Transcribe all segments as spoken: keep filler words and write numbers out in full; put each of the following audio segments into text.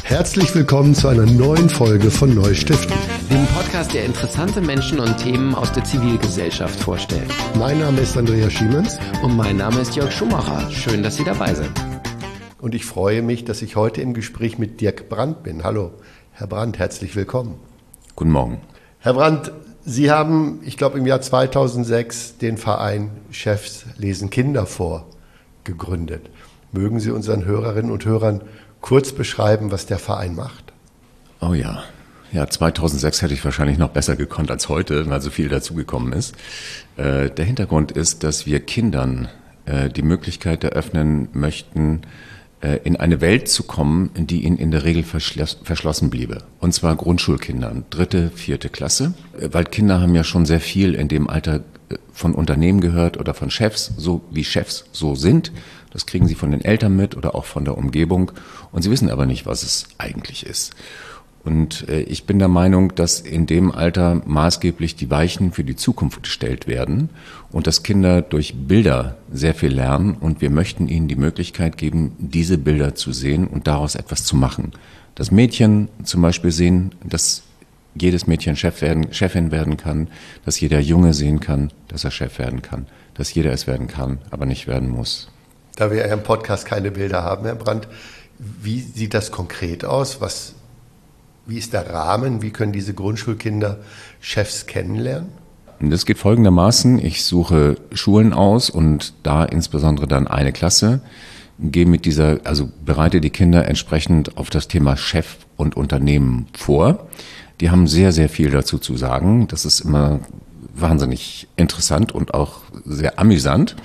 Herzlich willkommen zu einer neuen Folge von Neustiften, dem Podcast, der interessante Menschen und Themen aus der Zivilgesellschaft vorstellt. Mein Name ist Andreas Schiemens. Und mein Name ist Jörg Schumacher. Schön, dass Sie dabei sind. Und ich freue mich, dass ich heute im Gespräch mit Dirk Brandt bin. Hallo, Herr Brandt, herzlich willkommen. Guten Morgen. Herr Brandt, Sie haben, ich glaube, im Jahr zweitausendsechs den Verein Chefs lesen Kinder vor gegründet. Mögen Sie unseren Hörerinnen und Hörern kurz beschreiben, was der Verein macht? Oh ja, ja, zweitausendsechs hätte ich wahrscheinlich noch besser gekonnt als heute, weil so viel dazugekommen ist. Äh, der Hintergrund ist, dass wir Kindern äh, die Möglichkeit eröffnen möchten, äh, in eine Welt zu kommen, die ihnen in der Regel verschloss, verschlossen bliebe. Und zwar Grundschulkindern, dritte, vierte Klasse. Äh, weil Kinder haben ja schon sehr viel in dem Alter äh, von Unternehmen gehört oder von Chefs, so wie Chefs so sind. Das kriegen sie von den Eltern mit oder auch von der Umgebung. Und sie wissen aber nicht, was es eigentlich ist. Und äh, ich bin der Meinung, dass in dem Alter maßgeblich die Weichen für die Zukunft gestellt werden und dass Kinder durch Bilder sehr viel lernen. Und wir möchten ihnen die Möglichkeit geben, diese Bilder zu sehen und daraus etwas zu machen. Dass Mädchen zum Beispiel sehen, dass jedes Mädchen Chef werden, Chefin werden kann, dass jeder Junge sehen kann, dass er Chef werden kann, dass jeder es werden kann, aber nicht werden muss. Da wir ja im Podcast keine Bilder haben, Herr Brandt, wie sieht das konkret aus? Was, wie ist der Rahmen? Wie können diese Grundschulkinder Chefs kennenlernen? Das geht folgendermaßen. Ich suche Schulen aus und da insbesondere dann eine Klasse, gehe mit dieser, also bereite die Kinder entsprechend auf das Thema Chef und Unternehmen vor. Die haben sehr, sehr viel dazu zu sagen. Das ist immer wahnsinnig interessant und auch sehr amüsant,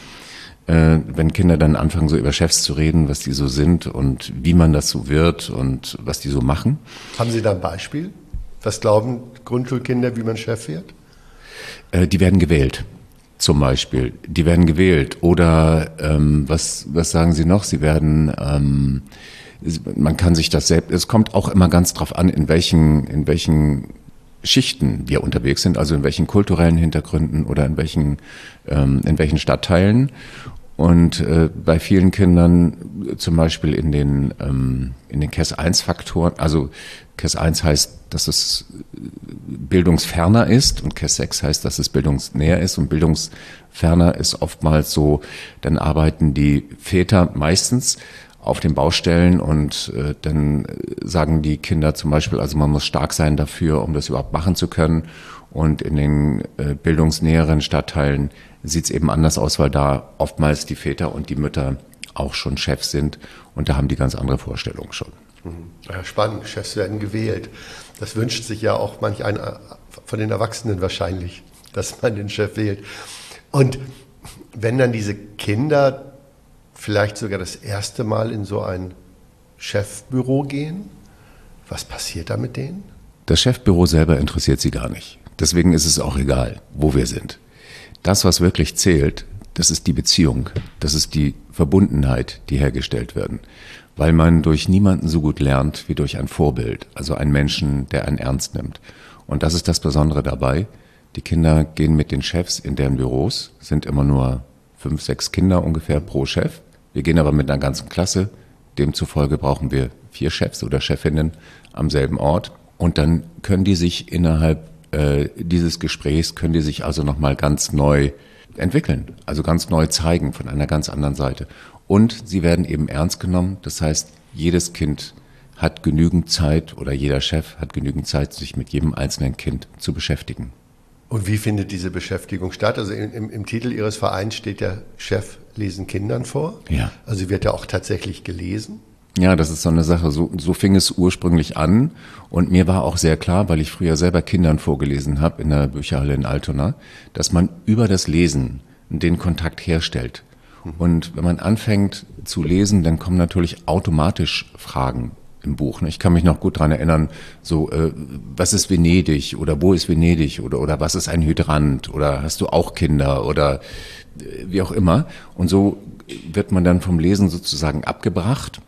wenn Kinder dann anfangen, so über Chefs zu reden, was die so sind und wie man das so wird und was die so machen. Haben Sie da ein Beispiel? Was glauben Grundschulkinder, wie man Chef wird? Die werden gewählt, zum Beispiel. Die werden gewählt. Oder ähm, was, was sagen Sie noch? Sie werden, ähm, man kann sich das selbst, es kommt auch immer ganz drauf an, in welchen, in welchen Schichten wir unterwegs sind, also in welchen kulturellen Hintergründen oder in welchen, ähm, in welchen Stadtteilen. Und äh, bei vielen Kindern, zum Beispiel in den, ähm, in den K E S eins Faktoren, also K E S eins heißt, dass es bildungsferner ist und K E S sechs heißt, dass es bildungsnäher ist. Und bildungsferner ist oftmals so, dann arbeiten die Väter meistens auf den Baustellen und äh, dann sagen die Kinder zum Beispiel, also man muss stark sein dafür, um das überhaupt machen zu können. Und in den äh, bildungsnäheren Stadtteilen sieht es eben anders aus, weil da oftmals die Väter und die Mütter auch schon Chefs sind und da haben die ganz andere Vorstellungen schon. Ja, spannend, Chefs werden gewählt. Das wünscht sich ja auch manch einer von den Erwachsenen wahrscheinlich, dass man den Chef wählt. Und wenn dann diese Kinder vielleicht sogar das erste Mal in so ein Chefbüro gehen, was passiert da mit denen? Das Chefbüro selber interessiert sie gar nicht. Deswegen ist es auch egal, wo wir sind. Das, was wirklich zählt, das ist die Beziehung, das ist die Verbundenheit, die hergestellt werden. Weil man durch niemanden so gut lernt wie durch ein Vorbild, also einen Menschen, der einen ernst nimmt. Und das ist das Besondere dabei. Die Kinder gehen mit den Chefs in deren Büros, sind immer nur fünf, sechs Kinder ungefähr pro Chef. Wir gehen aber mit einer ganzen Klasse. Demzufolge brauchen wir vier Chefs oder Chefinnen am selben Ort. Und dann können die sich innerhalb äh, dieses Gesprächs, können die sich also nochmal ganz neu entwickeln. Also ganz neu zeigen von einer ganz anderen Seite. Und sie werden eben ernst genommen. Das heißt, jedes Kind hat genügend Zeit oder jeder Chef hat genügend Zeit, sich mit jedem einzelnen Kind zu beschäftigen. Und wie findet diese Beschäftigung statt? Also im, im Titel Ihres Vereins steht ja Chef lesen Kindern vor. Ja. Also wird ja auch tatsächlich gelesen. Ja, das ist so eine Sache. So, so fing es ursprünglich an. Und mir war auch sehr klar, weil ich früher selber Kindern vorgelesen habe in der Bücherhalle in Altona, dass man über das Lesen den Kontakt herstellt. Und wenn man anfängt zu lesen, dann kommen natürlich automatisch Fragen im Buch. Ich kann mich noch gut daran erinnern, so, äh, was ist Venedig oder wo ist Venedig oder, oder was ist ein Hydrant oder hast du auch Kinder oder äh, wie auch immer. Und so wird man dann vom Lesen sozusagen abgebracht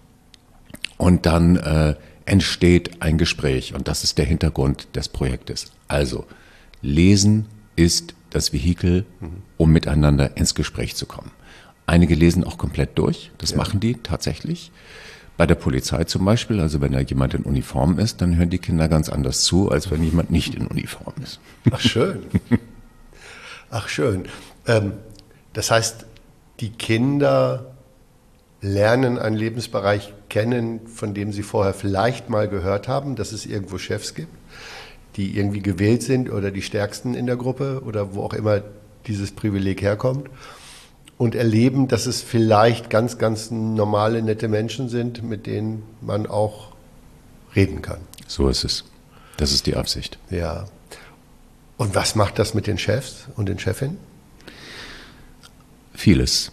und dann äh, entsteht ein Gespräch. Und das ist der Hintergrund des Projektes. Also, Lesen ist das Vehikel, um miteinander ins Gespräch zu kommen. Einige lesen auch komplett durch, das ja. machen die tatsächlich. Bei der Polizei zum Beispiel, also wenn da jemand in Uniform ist, dann hören die Kinder ganz anders zu, als wenn jemand nicht in Uniform ist. Ach schön. Ach schön. Ähm, das heißt, die Kinder lernen einen Lebensbereich kennen, von dem sie vorher vielleicht mal gehört haben, dass es irgendwo Chefs gibt, die irgendwie gewählt sind oder die Stärksten in der Gruppe oder wo auch immer dieses Privileg herkommt. Und erleben, dass es vielleicht ganz, ganz normale, nette Menschen sind, mit denen man auch reden kann. So ist es. Das ist die Absicht. Ja. Und was macht das mit den Chefs und den Chefinnen? Vieles.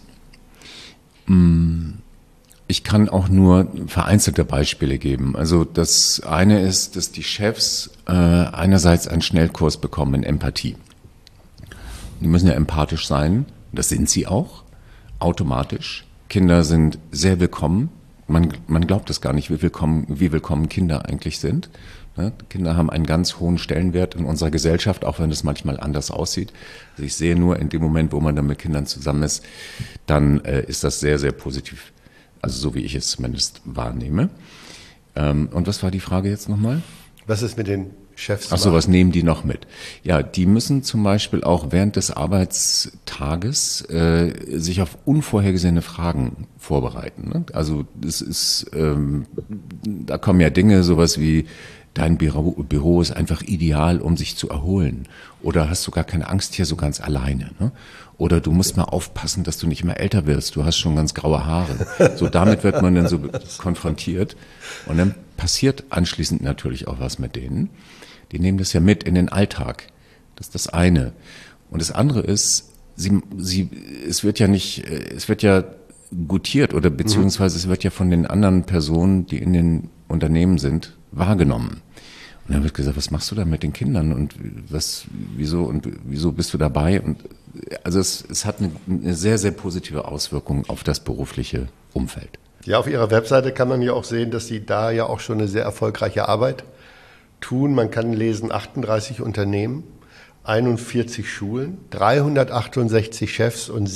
Ich kann auch nur vereinzelte Beispiele geben. Also das eine ist, dass die Chefs äh, einerseits einen Schnellkurs bekommen in Empathie. Die müssen ja empathisch sein. Das sind sie auch, automatisch. Kinder sind sehr willkommen. Man, man glaubt es gar nicht, wie willkommen, wie willkommen Kinder eigentlich sind. Ne? Kinder haben einen ganz hohen Stellenwert in unserer Gesellschaft, auch wenn es manchmal anders aussieht. Also ich sehe nur in dem Moment, wo man dann mit Kindern zusammen ist, dann äh, ist das sehr, sehr positiv. Also so wie ich es zumindest wahrnehme. Ähm, und was war die Frage jetzt nochmal? Was ist mit den Chefs? Ach so, was nehmen die noch mit? Ja, die müssen zum Beispiel auch während des Arbeitstages äh, sich auf unvorhergesehene Fragen vorbereiten. Ne? Also das ist, ähm, da kommen ja Dinge, sowas wie dein Büro, Büro ist einfach ideal, um sich zu erholen. Oder hast du gar keine Angst hier so ganz alleine? Ne? Oder du musst mal aufpassen, dass du nicht immer älter wirst. Du hast schon ganz graue Haare. So damit wird man dann so konfrontiert. Und dann passiert anschließend natürlich auch was mit denen. Die nehmen das ja mit in den Alltag. Das ist das eine. Und das andere ist, sie, sie, es wird ja nicht, es wird ja gutiert oder beziehungsweise es wird ja von den anderen Personen, die in den Unternehmen sind, wahrgenommen. Und dann wird gesagt, was machst du da mit den Kindern und was, wieso und wieso bist du dabei? Und also es, es hat eine, eine sehr, sehr positive Auswirkung auf das berufliche Umfeld. Ja, auf Ihrer Webseite kann man ja auch sehen, dass Sie da ja auch schon eine sehr erfolgreiche Arbeit tun. Man kann lesen, achtunddreißig Unternehmen, einundvierzig Schulen, dreihundertachtundsechzig Chefs und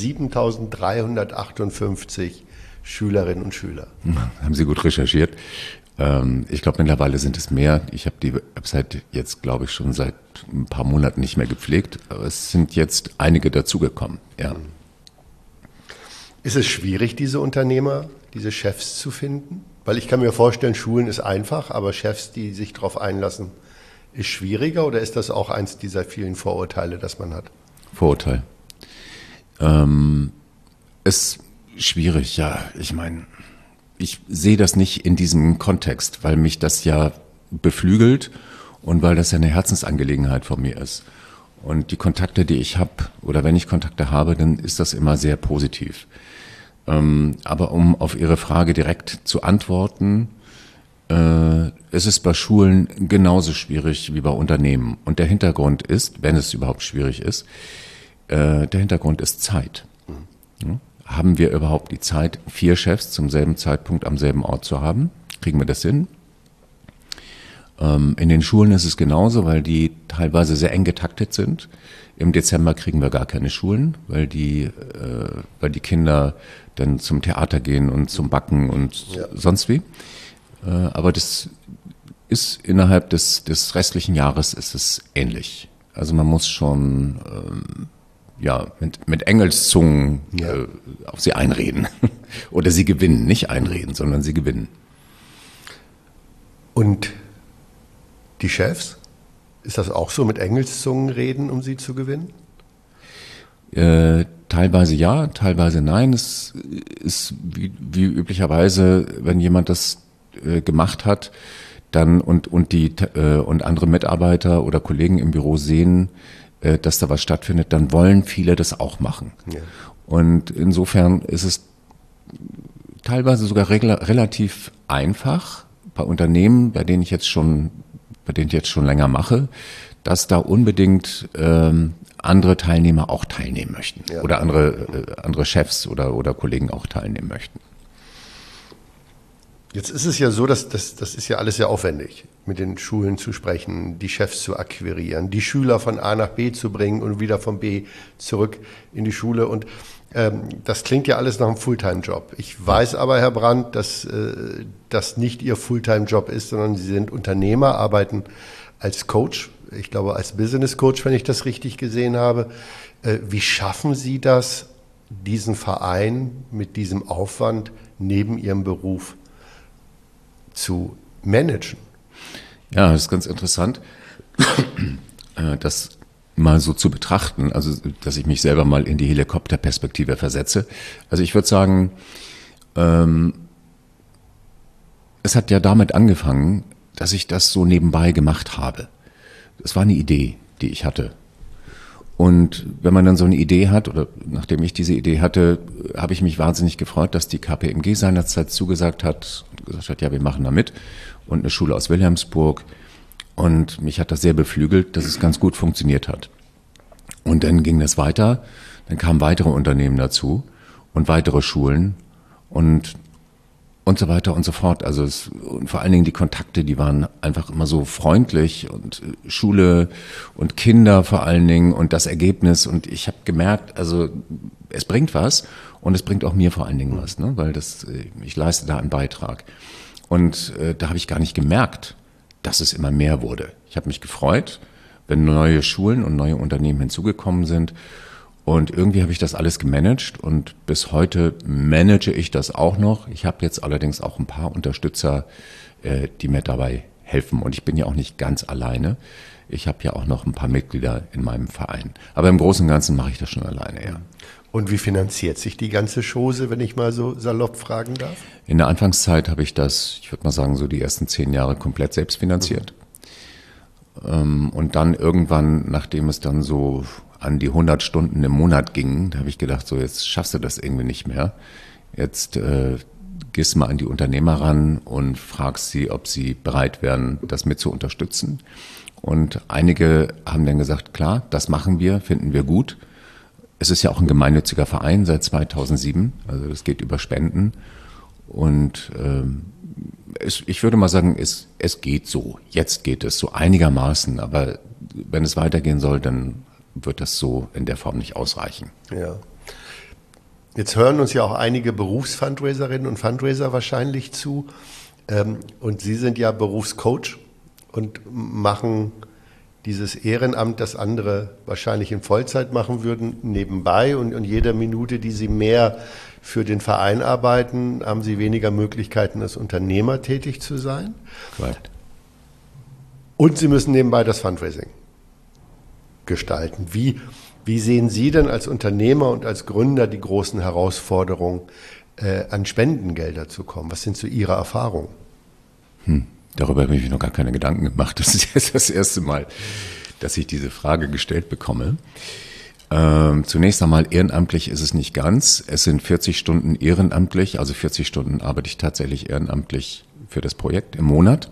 siebentausenddreihundertachtundfünfzig Schülerinnen und Schüler. Haben Sie gut recherchiert. Ich glaube, mittlerweile sind es mehr. Ich habe die Website jetzt, glaube ich, schon seit ein paar Monaten nicht mehr gepflegt. Aber es sind jetzt einige dazugekommen. Ja. Ist es schwierig, diese Unternehmer, diese Chefs zu finden? Weil ich kann mir vorstellen, Schulen ist einfach, aber Chefs, die sich darauf einlassen, ist schwieriger oder ist das auch eins dieser vielen Vorurteile, das man hat? Vorurteil. Ähm, ist schwierig, ja. Ich meine, ich sehe das nicht in diesem Kontext, weil mich das ja beflügelt und weil das ja eine Herzensangelegenheit von mir ist. Und die Kontakte, die ich habe, oder wenn ich Kontakte habe, dann ist das immer sehr positiv. Ähm, aber um auf Ihre Frage direkt zu antworten, äh, es ist bei Schulen genauso schwierig wie bei Unternehmen. Und der Hintergrund ist, wenn es überhaupt schwierig ist, äh, der Hintergrund ist Zeit. Ja? Haben wir überhaupt die Zeit, vier Chefs zum selben Zeitpunkt am selben Ort zu haben? Kriegen wir das hin? Ähm, in den Schulen ist es genauso, weil die teilweise sehr eng getaktet sind. Im Dezember kriegen wir gar keine Schulen, weil die, äh, weil die Kinder dann zum Theater gehen und zum Backen und ja. sonst wie. Äh, aber das ist innerhalb des, des restlichen Jahres ist es ähnlich. Also man muss schon ähm, ja, mit, mit Engelszungen ja. äh, auf sie einreden. Oder sie gewinnen, nicht einreden, sondern sie gewinnen. Und die Chefs? Ist das auch so, mit Engelszungen reden, um sie zu gewinnen? Äh, teilweise ja, teilweise nein. Es ist wie, wie üblicherweise, wenn jemand das äh, gemacht hat, dann und, und, die, äh, und andere Mitarbeiter oder Kollegen im Büro sehen, äh, dass da was stattfindet, dann wollen viele das auch machen. Ja. Und insofern ist es teilweise sogar regla- relativ einfach bei Unternehmen, bei denen ich jetzt schon bei denen ich jetzt schon länger mache, dass da unbedingt ähm, andere Teilnehmer auch teilnehmen möchten. Ja. Oder andere, äh, andere Chefs oder, oder Kollegen auch teilnehmen möchten. Jetzt ist es ja so, dass das, das ist ja alles sehr aufwendig, mit den Schulen zu sprechen, die Chefs zu akquirieren, die Schüler von A nach B zu bringen und wieder von B zurück in die Schule. Und Ähm, das klingt ja alles nach einem Fulltime-Job. Ich weiß aber, Herr Brandt, dass äh, das nicht Ihr Fulltime-Job ist, sondern Sie sind Unternehmer, arbeiten als Coach, ich glaube als Business Coach, wenn ich das richtig gesehen habe. Äh, wie schaffen Sie das, diesen Verein mit diesem Aufwand neben Ihrem Beruf zu managen? Ja, das ist ganz interessant, das mal so zu betrachten, also dass ich mich selber mal in die Helikopterperspektive versetze. Also ich würde sagen, ähm, es hat ja damit angefangen, dass ich das so nebenbei gemacht habe. Das war eine Idee, die ich hatte. Und wenn man dann so eine Idee hat, oder nachdem ich diese Idee hatte, habe ich mich wahnsinnig gefreut, dass die K P M G seinerzeit zugesagt hat und gesagt hat, ja, wir machen da mit. Und eine Schule aus Wilhelmsburg. Und mich hat das sehr beflügelt, dass es ganz gut funktioniert hat. Und dann ging das weiter. Dann kamen weitere Unternehmen dazu und weitere Schulen und und so weiter und so fort. Also es, und vor allen Dingen die Kontakte, die waren einfach immer so freundlich und Schule und Kinder vor allen Dingen und das Ergebnis. Und ich habe gemerkt, also es bringt was und es bringt auch mir vor allen Dingen was, ne? Weil das, ich leiste da einen Beitrag. Und äh, da habe ich gar nicht gemerkt, dass es immer mehr wurde. Ich habe mich gefreut, wenn neue Schulen und neue Unternehmen hinzugekommen sind. Und irgendwie habe ich das alles gemanagt und bis heute manage ich das auch noch. Ich habe jetzt allerdings auch ein paar Unterstützer, äh, die mir dabei helfen. Und ich bin ja auch nicht ganz alleine. Ich habe ja auch noch ein paar Mitglieder in meinem Verein. Aber im Großen und Ganzen mache ich das schon alleine, ja. Und wie finanziert sich die ganze Chose, wenn ich mal so salopp fragen darf? In der Anfangszeit habe ich das, ich würde mal sagen, so die ersten zehn Jahre komplett selbst finanziert. Mhm. Und dann irgendwann, nachdem es dann so an die hundert Stunden im Monat ging, da habe ich gedacht, so jetzt schaffst du das irgendwie nicht mehr. Jetzt äh, gehst mal an die Unternehmer ran und fragst sie, ob sie bereit wären, das mit zu unterstützen. Und einige haben dann gesagt, klar, das machen wir, finden wir gut. Es ist ja auch ein gemeinnütziger Verein seit zweitausendsieben, also das geht über Spenden. Und ähm, es, ich würde mal sagen, es, es geht so. Jetzt geht es so einigermaßen, aber wenn es weitergehen soll, dann wird das so in der Form nicht ausreichen. Ja. Jetzt hören uns ja auch einige Berufsfundraiserinnen und Fundraiser wahrscheinlich zu. Ähm, und Sie sind ja Berufscoach und machen dieses Ehrenamt, das andere wahrscheinlich in Vollzeit machen würden, nebenbei. Und, und jede Minute, die Sie mehr für den Verein arbeiten, haben Sie weniger Möglichkeiten, als Unternehmer tätig zu sein. Correct. Und Sie müssen nebenbei das Fundraising gestalten. Wie, wie sehen Sie denn als Unternehmer und als Gründer die großen Herausforderungen, äh, an Spendengelder zu kommen? Was sind so Ihre Erfahrungen? Hm, darüber habe ich mir noch gar keine Gedanken gemacht. Das ist jetzt das erste Mal, dass ich diese Frage gestellt bekomme. Ähm, zunächst einmal, ehrenamtlich ist es nicht ganz. Es sind vierzig Stunden ehrenamtlich, also vierzig Stunden arbeite ich tatsächlich ehrenamtlich für das Projekt im Monat.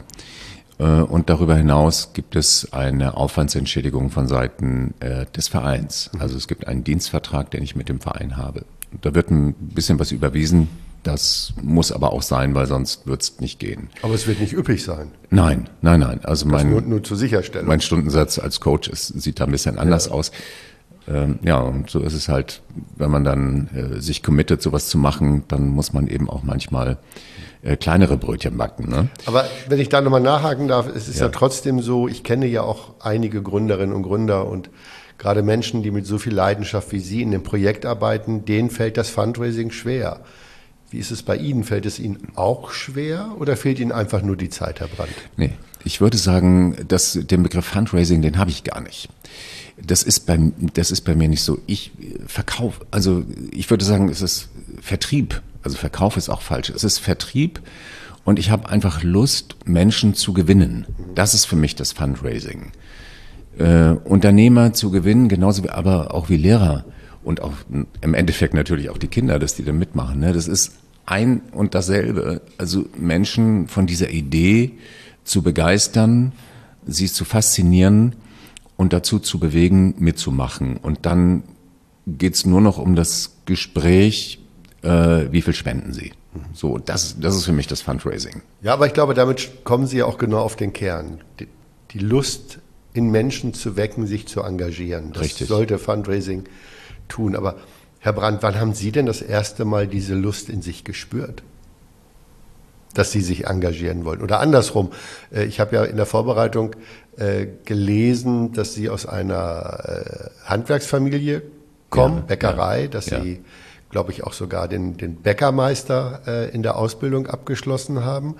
Und darüber hinaus gibt es eine Aufwandsentschädigung von Seiten äh, des Vereins. Also es gibt einen Dienstvertrag, den ich mit dem Verein habe. Da wird ein bisschen was überwiesen. Das muss aber auch sein, weil sonst wird es nicht gehen. Aber es wird nicht üppig sein. Nein, nein, nein. Also mein, nur, nur zur Sicherstellung. Mein Stundensatz als Coach ist, sieht da ein bisschen anders ja. aus. Ähm, ja, und so ist es halt, wenn man dann äh, sich committet, sowas zu machen, dann muss man eben auch manchmal äh, kleinere Brötchen backen. Ne? Aber wenn ich da nochmal nachhaken darf, es ist ja. ja trotzdem so, ich kenne ja auch einige Gründerinnen und Gründer und gerade Menschen, die mit so viel Leidenschaft wie Sie in dem Projekt arbeiten, denen fällt das Fundraising schwer. Wie ist es bei Ihnen? Fällt es Ihnen auch schwer oder fehlt Ihnen einfach nur die Zeit, Herr Brandt? Nee, ich würde sagen, dass den Begriff Fundraising, den habe ich gar nicht. Das ist bei, das ist bei mir nicht so. Ich verkaufe, also ich würde sagen, es ist Vertrieb. Also Verkauf ist auch falsch. Es ist Vertrieb und ich habe einfach Lust, Menschen zu gewinnen. Das ist für mich das Fundraising. Äh, Unternehmer zu gewinnen, genauso wie, aber auch wie Lehrer und auch im Endeffekt natürlich auch die Kinder, dass die da mitmachen. Ne? Das ist ein und dasselbe. Also Menschen von dieser Idee zu begeistern, sie zu faszinieren und dazu zu bewegen, mitzumachen. Und dann geht's nur noch um das Gespräch, äh, wie viel spenden Sie. So, das, das ist für mich das Fundraising. Ja, aber ich glaube, damit kommen Sie ja auch genau auf den Kern. Die, die Lust in Menschen zu wecken, sich zu engagieren. Das Richtig. sollte Fundraising tun. Aber Herr Brandt, wann haben Sie denn das erste Mal diese Lust in sich gespürt, dass Sie sich engagieren wollen? Oder andersrum, ich habe ja in der Vorbereitung gelesen, dass Sie aus einer Handwerksfamilie kommen, ja, Bäckerei, dass ja. Sie, glaube ich, auch sogar den, den Bäckermeister in der Ausbildung abgeschlossen haben.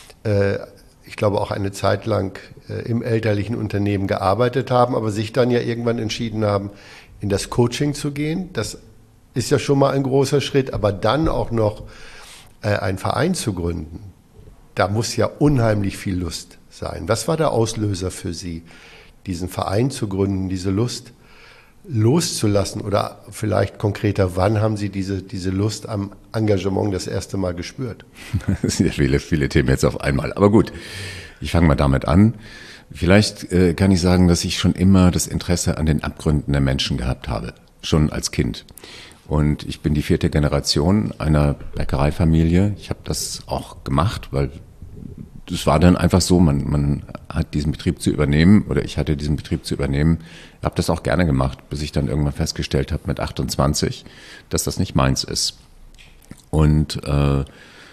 Ich glaube auch eine Zeit lang im elterlichen Unternehmen gearbeitet haben, aber sich dann ja irgendwann entschieden haben, in das Coaching zu gehen. Das ist ja schon mal ein großer Schritt, aber dann auch noch äh, einen Verein zu gründen, da muss ja unheimlich viel Lust sein. Was war der Auslöser für Sie, diesen Verein zu gründen, diese Lust loszulassen? Oder vielleicht konkreter, wann haben Sie diese, diese Lust am Engagement das erste Mal gespürt? Das sind ja viele, viele Themen jetzt auf einmal. Aber gut, ich fange mal damit an. Vielleicht äh, kann ich sagen, dass ich schon immer das Interesse an den Abgründen der Menschen gehabt habe, schon als Kind. Und ich bin die vierte Generation einer Bäckereifamilie. Ich habe das auch gemacht, weil es war dann einfach so, man, man hat diesen Betrieb zu übernehmen oder ich hatte diesen Betrieb zu übernehmen. Ich habe das auch gerne gemacht, bis ich dann irgendwann festgestellt habe mit achtundzwanzig, dass das nicht meins ist. Und äh,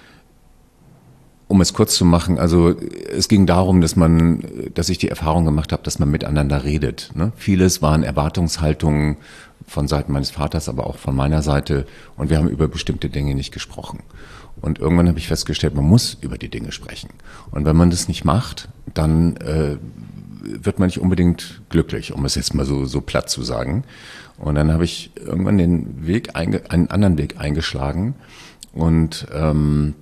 um es kurz zu machen, also es ging darum, dass man, dass ich die Erfahrung gemacht habe, dass man miteinander redet. Ne? Vieles waren Erwartungshaltungen von Seiten meines Vaters, aber auch von meiner Seite. Und wir haben über bestimmte Dinge nicht gesprochen. Und irgendwann habe ich festgestellt, man muss über die Dinge sprechen. Und wenn man das nicht macht, dann äh, wird man nicht unbedingt glücklich, um es jetzt mal so, so platt zu sagen. Und dann habe ich irgendwann den Weg, einge- einen anderen Weg eingeschlagen. Und ähm,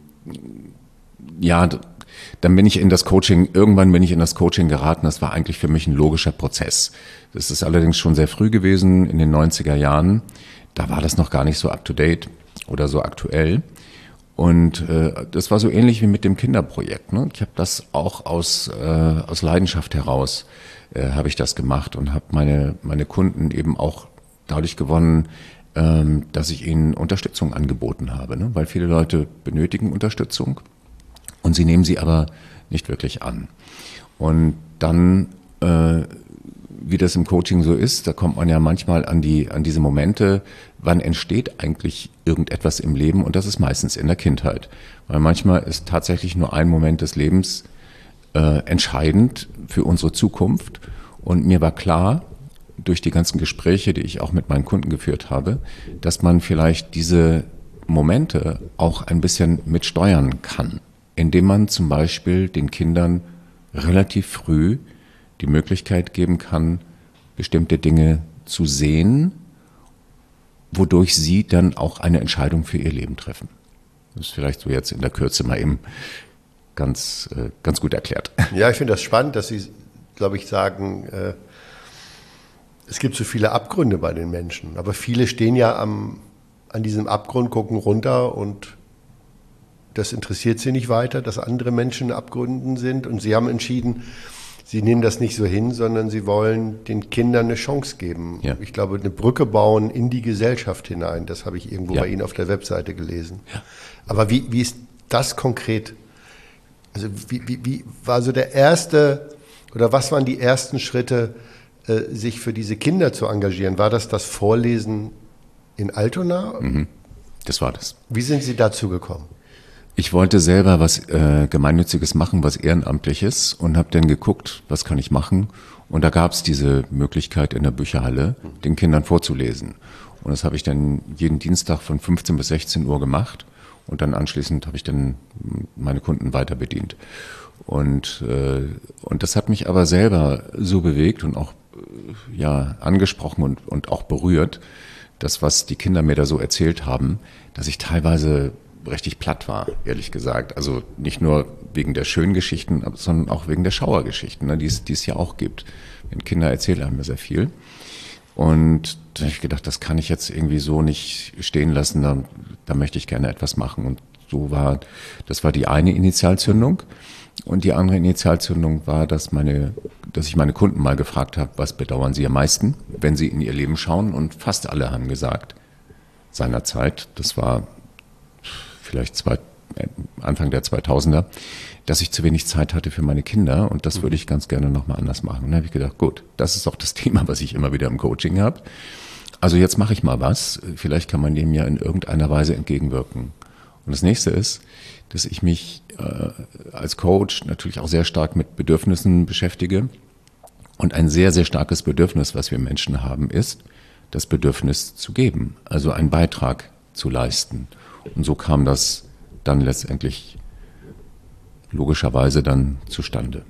ja, dann bin ich in das Coaching, irgendwann bin ich in das Coaching geraten. Das war eigentlich für mich ein logischer Prozess. Das ist allerdings schon sehr früh gewesen, in den neunziger Jahren. Da war das noch gar nicht so up to date oder so aktuell. Und äh, das war so ähnlich wie mit dem Kinderprojekt. Ne? Ich habe das auch aus, äh, aus Leidenschaft heraus, äh, habe ich das gemacht und habe meine, meine Kunden eben auch dadurch gewonnen, ähm, dass ich ihnen Unterstützung angeboten habe. Ne? Weil viele Leute benötigen Unterstützung. Und sie nehmen sie aber nicht wirklich an. Und dann, äh, wie das im Coaching so ist, da kommt man ja manchmal an die, an diese Momente, wann entsteht eigentlich irgendetwas im Leben? Und das ist meistens in der Kindheit. Weil manchmal ist tatsächlich nur ein Moment des Lebens äh, entscheidend für unsere Zukunft. Und mir war klar, durch die ganzen Gespräche, die ich auch mit meinen Kunden geführt habe, dass man vielleicht diese Momente auch ein bisschen mitsteuern kann, indem man zum Beispiel den Kindern relativ früh die Möglichkeit geben kann, bestimmte Dinge zu sehen, wodurch sie dann auch eine Entscheidung für ihr Leben treffen. Das ist vielleicht so jetzt in der Kürze mal eben ganz, äh, ganz gut erklärt. Ja, ich finde das spannend, dass Sie, glaube ich, sagen, äh, es gibt so viele Abgründe bei den Menschen, aber viele stehen ja am, an diesem Abgrund, gucken runter und das interessiert sie nicht weiter, dass andere Menschen in Abgründen sind. Und sie haben entschieden, sie nehmen das nicht so hin, sondern sie wollen den Kindern eine Chance geben. Ja. Ich glaube, eine Brücke bauen in die Gesellschaft hinein. Das habe ich irgendwo ja. bei Ihnen auf der Webseite gelesen. Ja. Aber wie, wie ist das konkret? Also wie, wie, wie war so der erste, oder was waren die ersten Schritte, äh, sich für diese Kinder zu engagieren? War das das Vorlesen in Altona? Mhm. Das war das. Wie sind Sie dazu gekommen? Ich wollte selber was äh, Gemeinnütziges machen, was Ehrenamtliches und habe dann geguckt, was kann ich machen. Und da gab es diese Möglichkeit in der Bücherhalle, den Kindern vorzulesen. Und das habe ich dann jeden Dienstag von fünfzehn bis sechzehn Uhr gemacht. Und dann anschließend habe ich dann meine Kunden weiter bedient. Und, äh, und das hat mich aber selber so bewegt und auch äh, ja, angesprochen und, und auch berührt, das, was die Kinder mir da so erzählt haben, dass ich teilweise richtig platt war, ehrlich gesagt. Also nicht nur wegen der schönen Geschichten, sondern auch wegen der Schauergeschichten, ne, die es, die es ja auch gibt. Denn Kinder erzählen einem ja sehr viel. Und da habe ich gedacht, das kann ich jetzt irgendwie so nicht stehen lassen, da, da möchte ich gerne etwas machen. Und so war, das war die eine Initialzündung. Und die andere Initialzündung war, dass meine, dass ich meine Kunden mal gefragt habe, was bedauern sie am meisten, wenn sie in ihr Leben schauen. Und fast alle haben gesagt, seinerzeit, das war vielleicht zwei, Anfang der zweitausender, dass ich zu wenig Zeit hatte für meine Kinder und das würde ich ganz gerne nochmal anders machen. Und dann habe ich gedacht, gut, das ist auch das Thema, was ich immer wieder im Coaching habe. also jetzt mache ich mal was, vielleicht kann man dem ja in irgendeiner Weise entgegenwirken. Und das nächste ist, dass ich mich äh, als Coach natürlich auch sehr stark mit Bedürfnissen beschäftige. Und ein sehr, sehr starkes Bedürfnis, was wir Menschen haben, ist, das Bedürfnis zu geben, also einen Beitrag zu leisten. Und so kam das dann letztendlich logischerweise dann zustande.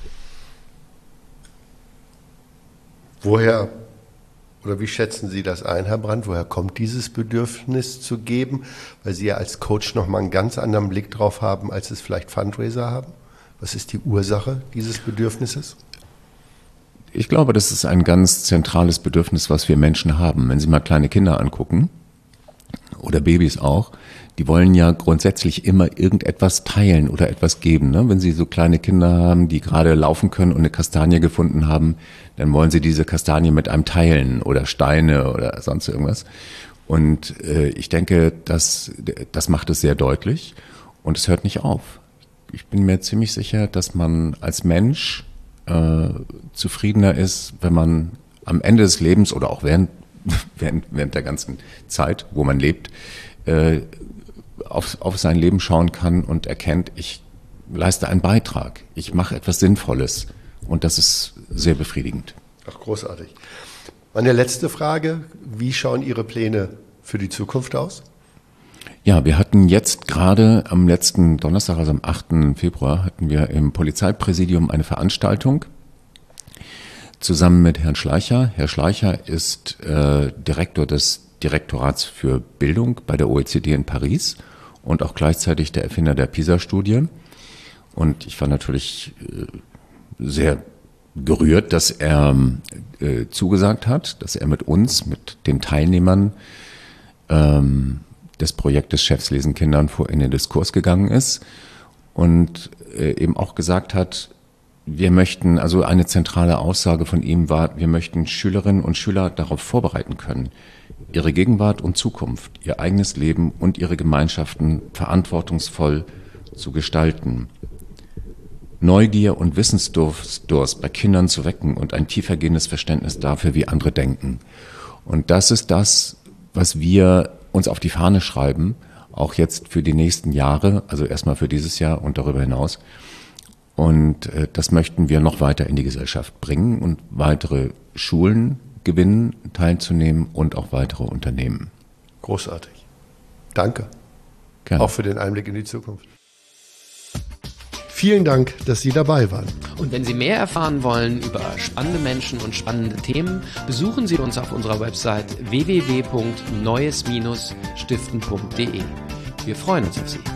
Woher oder wie schätzen Sie das ein, Herr Brandt? Woher kommt dieses Bedürfnis zu geben? Weil Sie ja als Coach nochmal einen ganz anderen Blick drauf haben, als es vielleicht Fundraiser haben. Was ist die Ursache dieses Bedürfnisses? Ich glaube, das ist ein ganz zentrales Bedürfnis, was wir Menschen haben. Wenn Sie mal kleine Kinder angucken, oder Babys auch, die wollen ja grundsätzlich immer irgendetwas teilen oder etwas geben. Ne? Wenn Sie so kleine Kinder haben, die gerade laufen können und eine Kastanie gefunden haben, dann wollen sie diese Kastanie mit einem teilen oder Steine oder sonst irgendwas. Und äh, ich denke, das, das macht es sehr deutlich und es hört nicht auf. Ich bin mir ziemlich sicher, dass man als Mensch äh, zufriedener ist, wenn man am Ende des Lebens oder auch während, während, während der ganzen Zeit, wo man lebt, äh, auf, auf sein Leben schauen kann und erkennt, ich leiste einen Beitrag, ich mache etwas Sinnvolles und das ist sehr befriedigend. Ach, großartig. Meine letzte Frage, wie schauen Ihre Pläne für die Zukunft aus? Ja, wir hatten jetzt gerade am letzten Donnerstag, also am achten Februar, hatten wir im Polizeipräsidium eine Veranstaltung zusammen mit Herrn Schleicher. Herr Schleicher ist äh, Direktor des Direktorats für Bildung bei der O E C D in Paris und auch gleichzeitig der Erfinder der PISA-Studie. Und ich war natürlich äh, sehr gerührt, dass er äh, zugesagt hat, dass er mit uns, mit den Teilnehmern ähm, des Projektes Chefs lesen Kindern vor in den Diskurs gegangen ist und äh, eben auch gesagt hat, wir möchten, also eine zentrale Aussage von ihm war, wir möchten Schülerinnen und Schüler darauf vorbereiten können, ihre Gegenwart und Zukunft, ihr eigenes Leben und ihre Gemeinschaften verantwortungsvoll zu gestalten. Neugier und Wissensdurst bei Kindern zu wecken und ein tiefergehendes Verständnis dafür, wie andere denken. Und das ist das, was wir uns auf die Fahne schreiben, auch jetzt für die nächsten Jahre, also erstmal für dieses Jahr und darüber hinaus. Und äh, das möchten wir noch weiter in die Gesellschaft bringen und weitere Schulen gewinnen, teilzunehmen und auch weitere Unternehmen. Großartig. Danke. Gerne. Auch für den Einblick in die Zukunft. Vielen Dank, dass Sie dabei waren. Und wenn Sie mehr erfahren wollen über spannende Menschen und spannende Themen, besuchen Sie uns auf unserer Website w w w punkt neues Bindestrich stiften punkt d e. Wir freuen uns auf Sie.